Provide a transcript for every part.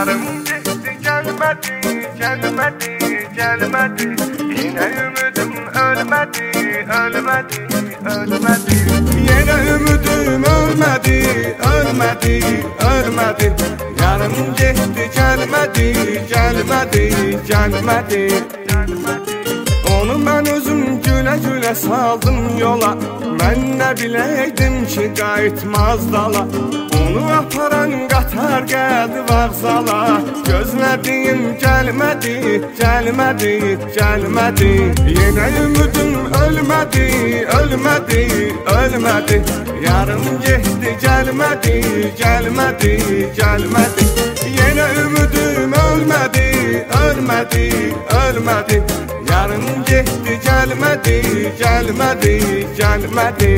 Yarım gitti gelmedi, gelmedi, gelmedi. Yine ümidim ölmedi, ölmedi, ölmedi. Yine ümidim ölmedi, ölmedi, ölmedi. Yarım gitti gelmedi, gelmedi, gelmedi. Onu ben özüm güle güle saldım yola. Ben ne bileydim ki qayıtmaz dala. Onu aparan qatar gəldi vağzala. Gözlədim gəlmədi, gəlmədi, gəlmədi. Yenə ümidim ölmədi, ölmədi, ölmədi. Yarım getdi gəlmədi, gəlmədi, gəlmədi. Yenə ümidim ölmədi, ölmədi, ölmədi. Yarım getdi gəlmədi, gəlmədi, gəlmədi.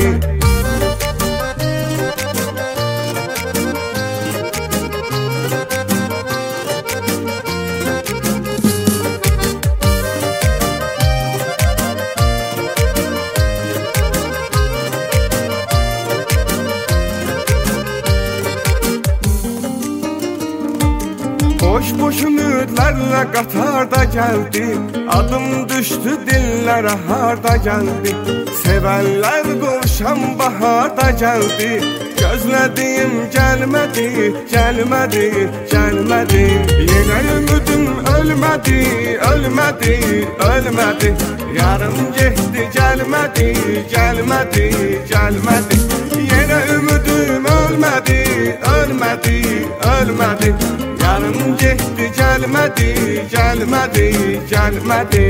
Boş ümidlərlə qatarda gəldi. Adım düşdü dillərə harda gəldi. Sevənlər qovşan baharda gəldi. Gözlədiyim gəlmədi, gəlmədi, gəlmədi. Yenə ümidim ölmədi, ölmədi, ölmədi. Yarım getdi gəlmədi, gəlmədi, gəlmədi. Yenə ümidim ölmədi, ölmədi, ölmədi. Yarım getdi gəlmədi, gəlmədi, gəlmədi.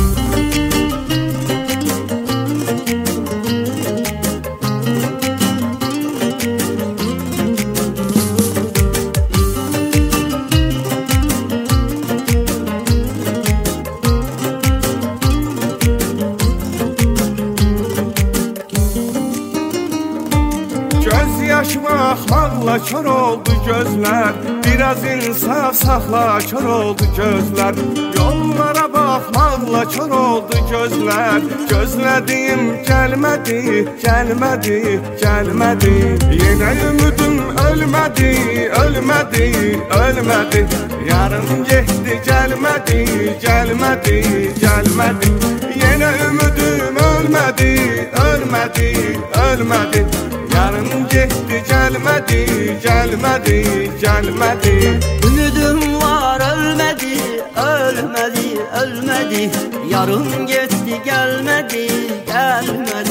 Göz yaşıma axmaqla kör oldu gözlər. Biraz insaf saxla kör oldu gözlər. Yollara baxmaqla kör oldu gözlər. Gözlədiyim gəlmədi, gəlmədi, gəlmədi. Yenə ümidim ölmədi, ölmədi, ölmədi. Yarım getdi gəlmədi, gəlmədi, gəlmədi. Yenə ümidim ölmədi, ölmədi, ölmədi. Yarım getdi gəlmədi, gəlmədi, gəlmədi. Ümidim var ölmədi, ölmədi, ölmədi. Yarım getdi gəlmədi, gəlmədi.